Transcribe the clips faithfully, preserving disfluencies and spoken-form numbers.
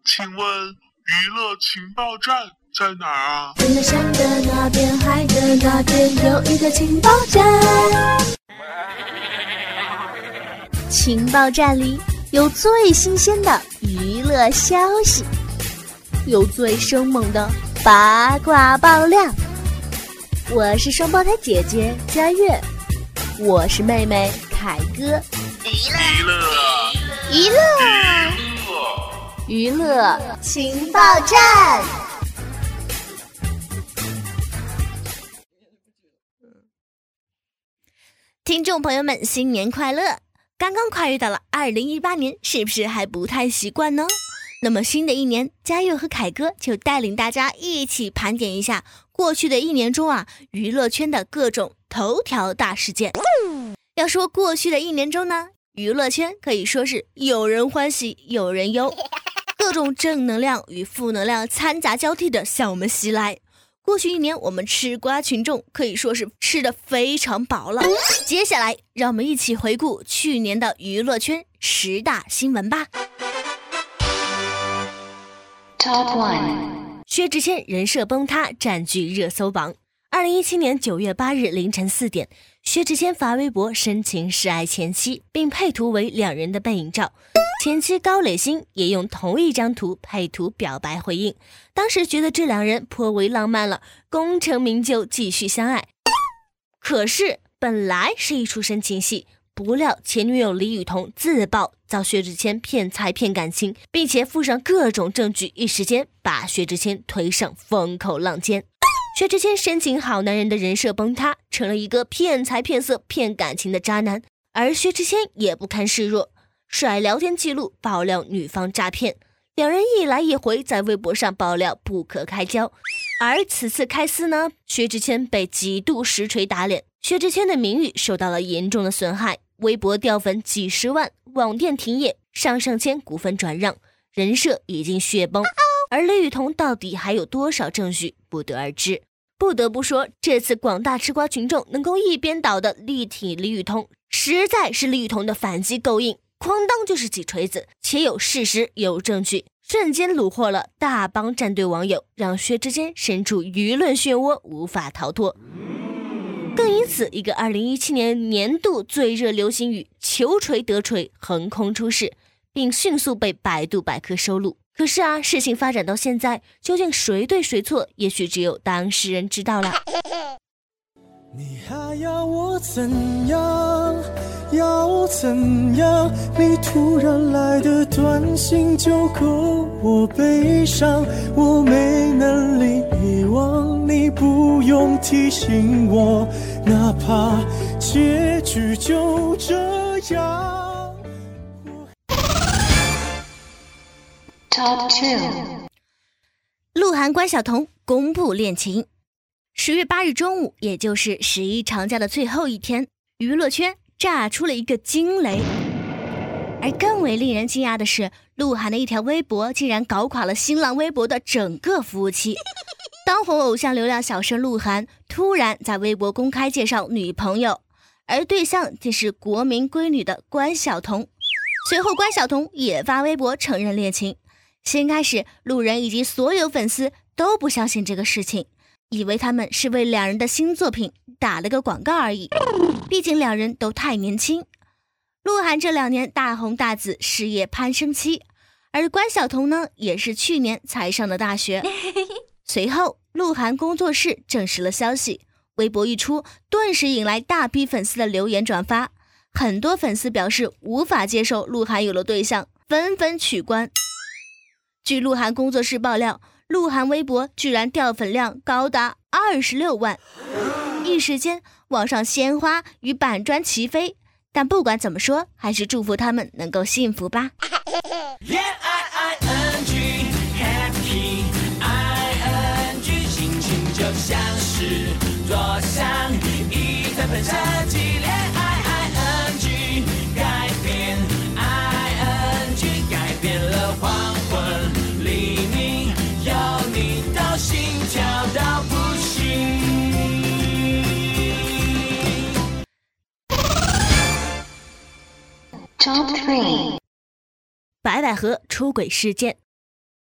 请问娱乐情报站在哪儿啊？ 月亮山的那边，海的那边有一个情报站。情报站里有最新鲜的娱乐消息，有最生猛的八卦爆料。我是双胞胎姐姐佳悦，我是妹妹凯哥。 娱乐娱乐娱乐情报站。听众朋友们，新年快乐！刚刚跨越到了二零一八年，是不是还不太习惯呢？那么新的一年，佳悦和凯哥就带领大家一起盘点一下过去的一年中啊，娱乐圈的各种头条大事件。要说过去的一年中呢，娱乐圈可以说是有人欢喜有人忧，各种正能量与负能量掺杂交替的向我们袭来。过去一年，我们吃瓜群众可以说是吃得非常饱了。接下来，让我们一起回顾去年的娱乐圈十大新闻吧。Top one， 薛之谦人设崩塌占据热搜榜。二零一七年九月八日凌晨四点，薛之谦发微博深情示爱前妻，并配图为两人的背影照。前妻高磊鑫也用同一张图配图表白回应，当时觉得这两人颇为浪漫了，功成名就，继续相爱。可是本来是一出深情戏，不料前女友李雨桐自曝遭薛之谦骗财骗感情，并且附上各种证据，一时间把薛之谦推上风口浪尖。薛之谦深情好男人的人设崩塌，成了一个骗财骗色骗感情的渣男，而薛之谦也不堪示弱，甩聊天记录爆料女方诈骗，两人一来一回在微博上爆料不可开交。而此次开撕呢，薛之谦被几度实锤打脸，薛之谦的名誉受到了严重的损害，微博掉粉几十万，网店停业，上上签股份转让，人设已经血崩。而李雨桐到底还有多少证据不得而知。不得不说，这次广大吃瓜群众能够一边倒的力挺李雨桐，实在是李雨桐的反击够硬，哐当就是几锤子，且有事实有证据，瞬间虏获了大帮战队网友，让薛之谦身处舆论漩涡无法逃脱。更因此，一个二零一七年年度最热流行语求锤得锤横空出世，并迅速被百度百科收录。可是啊，事情发展到现在，究竟谁对谁错，也许只有当事人知道了。 你还要我怎样？要怎样？你突然来的短信就够我悲伤，我没能力遗忘，你不用提醒我，哪怕结局就这样。 Top two， 鹿晗关晓彤公布恋情。十月八日中午，也就是十一长假的最后一天，娱乐圈炸出了一个惊雷。而更为令人惊讶的是，鹿晗的一条微博竟然搞垮了新浪微博的整个服务器。当红偶像流量小生鹿晗突然在微博公开介绍女朋友，而对象竟是国民闺女的关晓彤。随后关晓彤也发微博承认恋情。先开始，路人以及所有粉丝都不相信这个事情，以为他们是为两人的新作品打了个广告而已，毕竟两人都太年轻。鹿晗这两年大红大紫，事业攀升期，而关晓彤呢，也是去年才上的大学。随后，鹿晗工作室证实了消息，微博一出，顿时引来大批粉丝的留言转发，很多粉丝表示无法接受鹿晗有了对象，纷纷取关。据鹿晗工作室爆料，鹿晗微博居然掉粉量高达二十六万，一时间网上鲜花与板砖齐飞。但不管怎么说，还是祝福他们能够幸福吧。心情就像是多像一台喷射机，恋爱 I N G 改变 I N G 改变了黄昏黎明，有你到心跳到不行。Top three， 白百合出轨事件。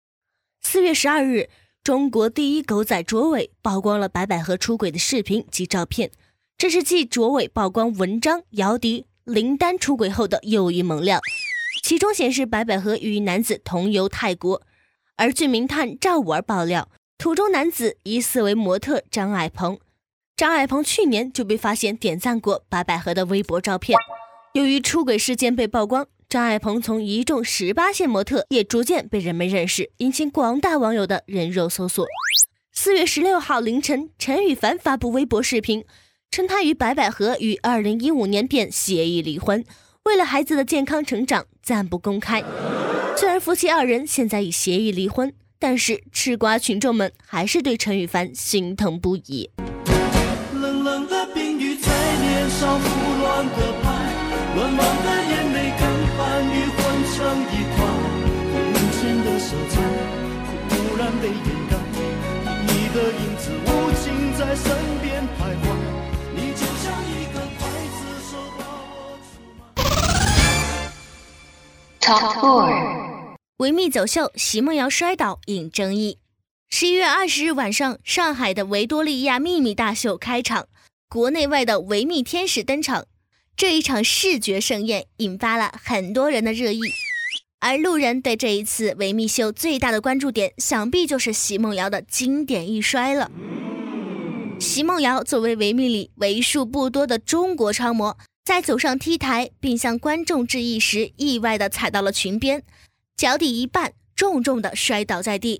四月十二日，中国第一狗仔卓伟曝光了白百合出轨的视频及照片，这是继卓伟曝光文章、姚笛、林丹出轨后的又一猛料。其中显示白百合与一男子同游泰国，而据名探赵五儿爆料，图中男子疑似为模特张矮鹏。张矮鹏去年就被发现点赞过白百合的微博照片。由于出轨事件被曝光，张矮鹏从一众十八线模特也逐渐被人们认识，引起广大网友的人肉搜索。四月十六号凌晨，陈羽凡发布微博视频，称他与白百合于二零一五年便协议离婚，为了孩子的健康成长暂不公开。虽然夫妻二人现在已协议离婚，但是吃瓜群众们还是对陈羽凡心疼不已。 冷冷的冰雨在脸上胡乱的拍，暖暖的眼泪跟寒雨混成一团，空前的色彩突然被掩盖，你的影子无情在身边徘徊，你就像一个刽子手把我出卖。 Top four， 维密走秀，奚梦瑶摔倒引争议。十一月二十日晚上，上海的维多利亚秘密大秀开场，国内外的维密天使登场。这一场视觉盛宴引发了很多人的热议，而路人对这一次维密秀最大的关注点，想必就是奚梦瑶的经典一摔了。奚梦瑶作为维密里为数不多的中国超模，在走上 T 台并向观众致意时，意外地踩到了裙边，脚底一绊，重重地摔倒在地。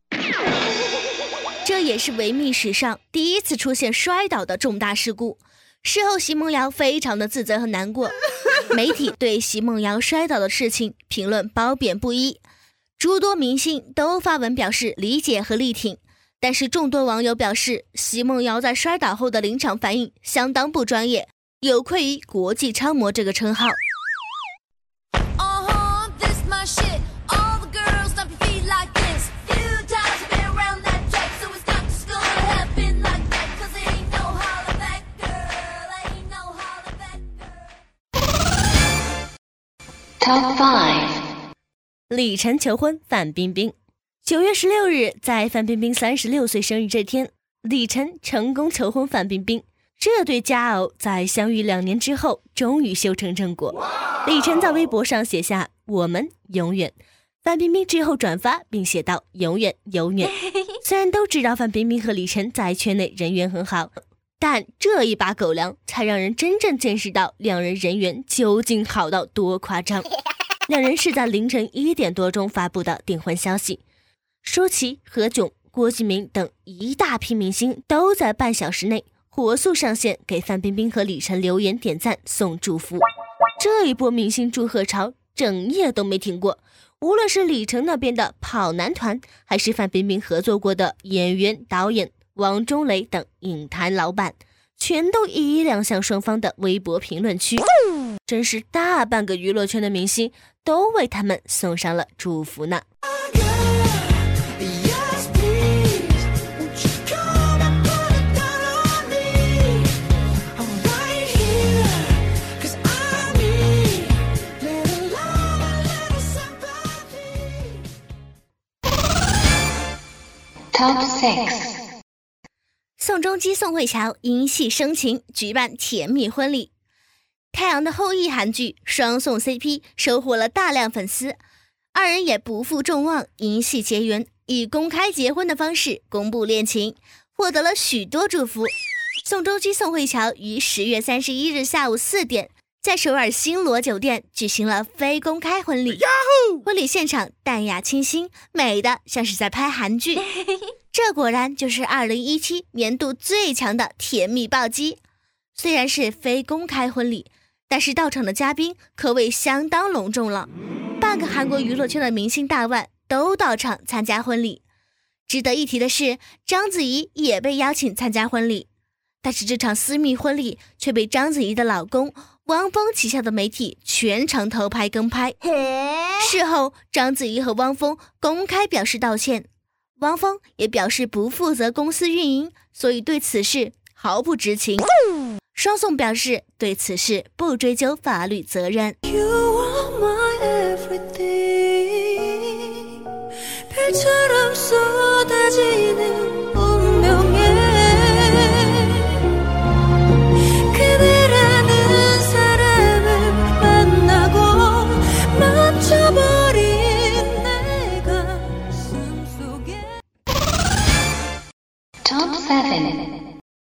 这也是维密史上第一次出现摔倒的重大事故。事后奚梦瑶非常的自责和难过，媒体对奚梦瑶摔倒的事情评论褒贬不一，诸多明星都发文表示理解和力挺，但是众多网友表示，奚梦瑶在摔倒后的临场反应相当不专业，有愧于国际超模这个称号。Top five， 李晨求婚范冰冰。九月十六日，在范冰冰三十六岁生日这天，李晨成功求婚范冰冰。这对佳偶在相遇两年之后，终于修成正果。李晨在微博上写下“我们永远”，范冰冰之后转发并写道“永远永远”。虽然都知道范冰冰和李晨在圈内人缘很好，但这一把狗粮才让人真正见识到两人人缘究竟好到多夸张。两人是在凌晨一点多钟发布的订婚消息，舒淇、何炅、郭敬明等一大批明星都在半小时内火速上线给范冰冰和李晨留言点赞送祝福。这一波明星祝贺潮整夜都没停过，无论是李晨那边的跑男团，还是范冰冰合作过的演员、导演王中磊等影坛老板，全都一一亮相双方的微博评论区，真是大半个娱乐圈的明星都为他们送上了祝福呢。Top six， 宋仲基、宋慧乔因戏生情，举办甜蜜婚礼。太阳的后裔韩剧双宋 C P 收获了大量粉丝，二人也不负众望，因戏结缘，以公开结婚的方式公布恋情，获得了许多祝福。宋仲基、宋慧乔于十月三十一日下午四点，在首尔星罗酒店举行了非公开婚礼。婚礼现场淡雅清新，美的像是在拍韩剧。这果然就是二零一七年度最强的甜蜜暴击。虽然是非公开婚礼，但是到场的嘉宾可谓相当隆重了，半个韩国娱乐圈的明星大腕都到场参加婚礼。值得一提的是，章子怡也被邀请参加婚礼，但是这场私密婚礼却被章子怡的老公汪峰旗下的媒体全程偷拍跟拍。事后，章子怡和汪峰公开表示道歉，汪峰也表示不负责公司运营，所以对此事毫不知情。双宋表示对此事不追究法律责任。별처럼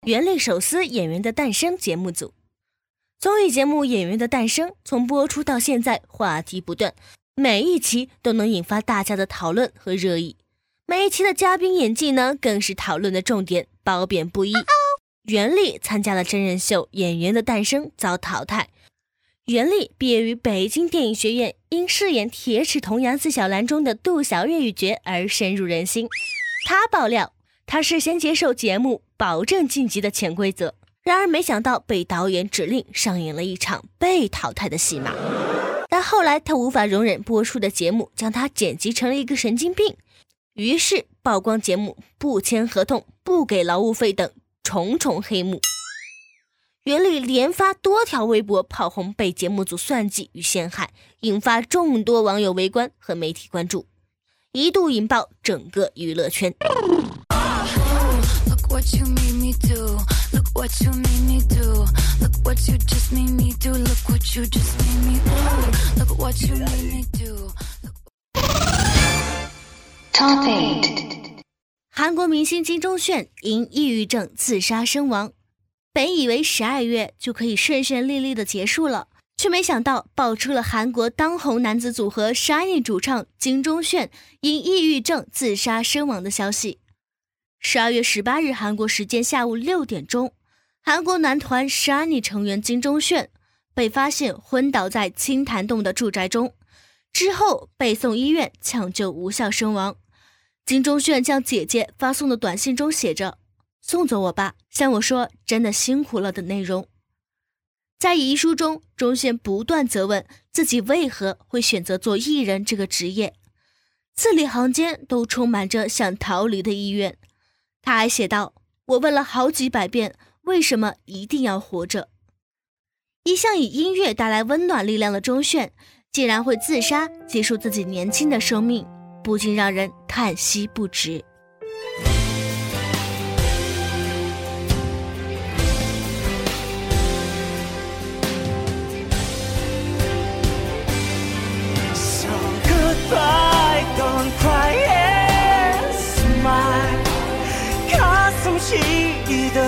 袁立手撕演员的诞生节目组。综艺节目《演员的诞生》从播出到现在话题不断，每一期都能引发大家的讨论和热议。每一期的嘉宾演技呢，更是讨论的重点，褒贬不一。袁立参加了真人秀《演员的诞生》遭淘汰。袁立毕业于北京电影学院，因饰演铁齿铜牙四小兰中的杜小月一角而深入人心。他爆料，他事先接受节目保证晋级的潜规则，然而没想到被导演指令上演了一场被淘汰的戏码。但后来他无法容忍播出的节目将他剪辑成了一个神经病，于是曝光节目不签合同、不给劳务费等重重黑幕。袁立连发多条微博炮轰被节目组算计与陷害，引发众多网友围观和媒体关注，一度引爆整个娱乐圈。 Top eight， 韩国明星金钟铉因抑郁症自杀身亡。本以为十二月就可以顺顺利利的结束了，却没想到爆出了韩国当红男子组合 Shiny 主唱金钟铉因抑郁症自杀身亡的消息。十二月十八日韩国时间下午六点钟，韩国男团 Shiny 成员金钟铉被发现昏倒在青潭洞的住宅中，之后被送医院抢救无效身亡。金钟铉将姐姐发送的短信中写着送走我吧，向我说真的辛苦了的内容。在遗书中，钟铉不断责问自己为何会选择做艺人这个职业，字里行间都充满着想逃离的意愿。他还写道，我问了好几百遍，为什么一定要活着？一向以音乐带来温暖力量的钟铉，竟然会自杀结束自己年轻的生命，不禁让人叹息不止。 Don't cry and smile 가슴 시리던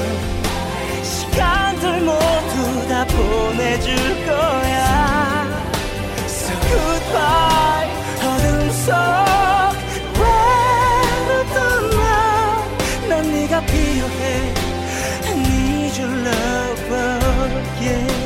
시간들 모두 다 보내줄 거야 So goodbye 어둠 속 외로던 나 난 네가 필요해 I need your love yeah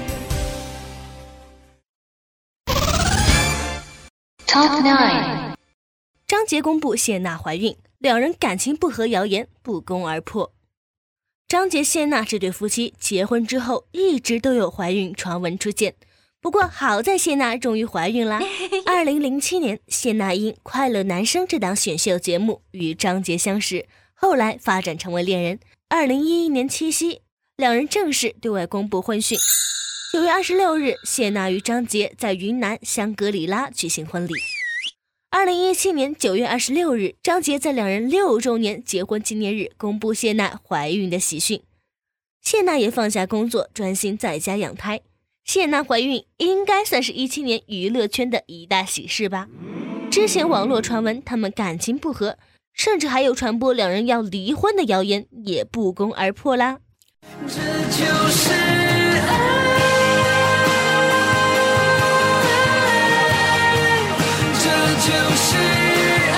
Top nine， 张杰公布谢娜怀孕，两人感情不和谣言不攻而破。张杰谢娜这对夫妻结婚之后一直都有怀孕传闻出现，不过好在谢娜终于怀孕啦。二零零七年，谢娜因《快乐男声》这档选秀节目与张杰相识，后来发展成为恋人。二零一一年七夕，两人正式对外公布婚讯。九月二十六日，谢娜与张杰在云南香格里拉举行婚礼。二零一七年九月二十六日，张杰在两人六周年结婚纪念日公布谢娜怀孕的喜讯。谢娜也放下工作，专心在家养胎。谢娜怀孕应该算是一七年娱乐圈的一大喜事吧。之前网络传闻他们感情不和，甚至还有传播两人要离婚的谣言，也不攻而破啦。 这就是爱就是爱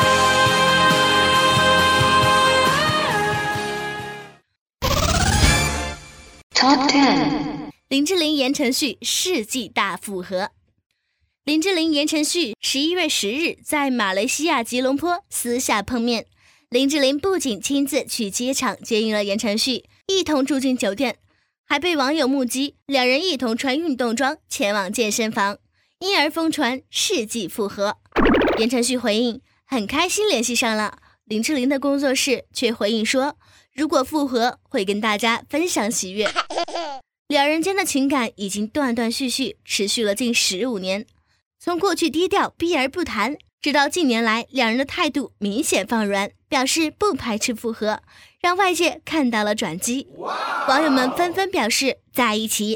Top ten， 林志玲言承旭世纪大复合。林志玲言承旭十一月十日在马来西亚吉隆坡私下碰面，林志玲不仅亲自去机场接应了言承旭，一同住进酒店，还被网友目击两人一同穿运动装前往健身房，因而疯传世纪复合。言承旭回应很开心联系上了，林志玲的工作室却回应说如果复合会跟大家分享喜悦。两人间的情感已经断断续续持续了近十五年，从过去低调避而不谈，直到近年来两人的态度明显放软，表示不排斥复合，让外界看到了转机。网友们纷纷表示在一起。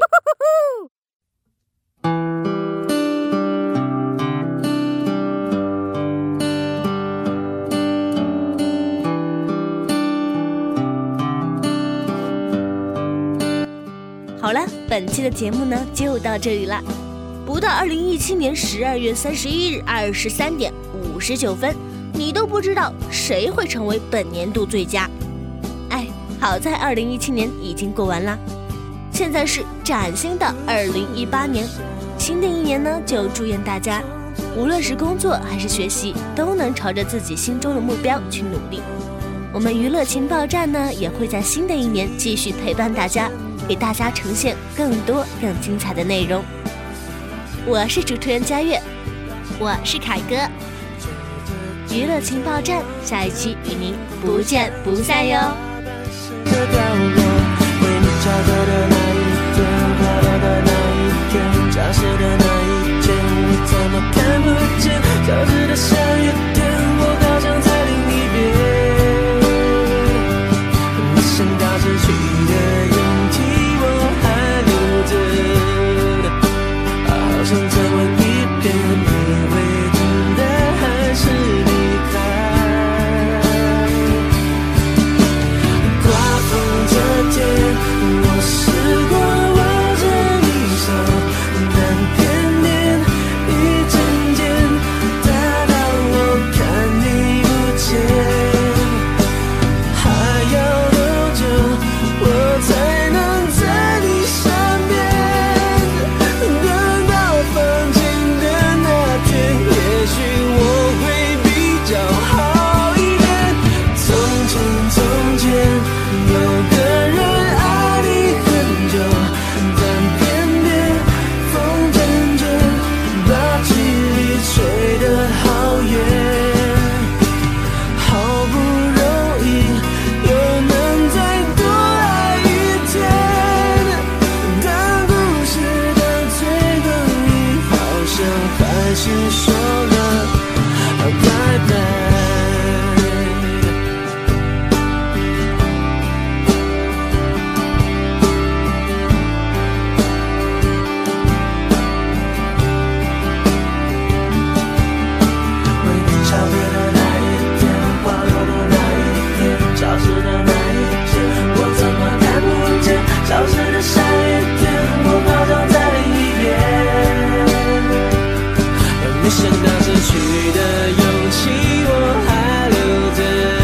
好了，本期的节目呢就到这里了。不到二零一七年十二月三十一日二十三点五十九分，你都不知道谁会成为本年度最佳。哎，好在二零一七年已经过完啦，现在是崭新的二零一八年。新的一年呢，就祝愿大家无论是工作还是学习，都能朝着自己心中的目标去努力。我们娱乐情报站呢，也会在新的一年继续陪伴大家，给大家呈现更多更精彩的内容。我是主持人佳悦， 我是凯哥。 娱乐情报站，下一期与您不见不散哟。 消失的那一天，我怎么看不见？消失的下雨天，我好像在另一边。没想到失去的勇气我还留着，好像成为一片，以为真的还是离开。刮风这天，我试过握着你手，但偏偏一阵阵打到我看你不见，还要多久我才能在你身边？等到放晴的那天，也许我会比较好一点。从前从前有个人爱你很久，但偏偏风筝筝把距离吹得好远，好不容易又能再多爱一天，但故事的最后你好像还是说了拜拜。消失的那一天，滑落的那一天，消失的那一天，我怎么看不见？消失的下雨天，我好像在另一边。没想到失去的勇气我还留着，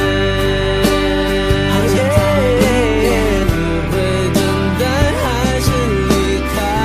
你会等待还是离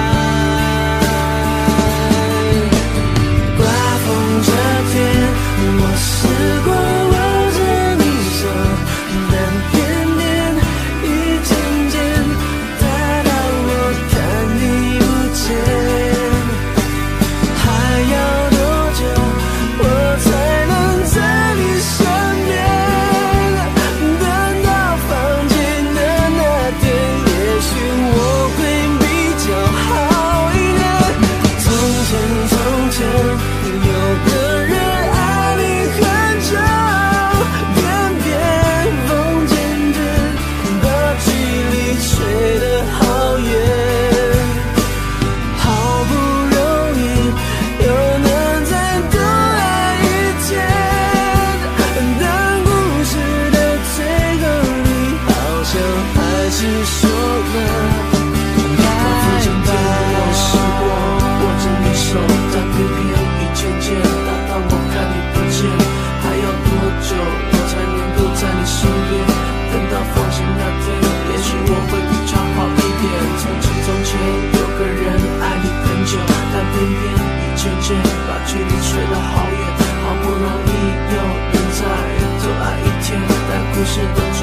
开？刮风这天，我试过握着你手，但偏偏一阵阵打到我看你不见，还要多久我才能在你身边？等到放晴的那天，也许我会比较好一点。从前从前有个人爱你很久，偏偏风筝筝把距离吹得好远，好不容易又能再多爱一天，但故事的最后你好像还是说了拜拜。我试过握着你手，但偏偏一渐渐打到我看你不见，还要多久我才能够在你身边？等到放晴那天，也许我会比较好一点。从前从前有个人爱你很久，但偏偏一渐渐把距离吹得好远，好不容易又能再多爱一天，但故事的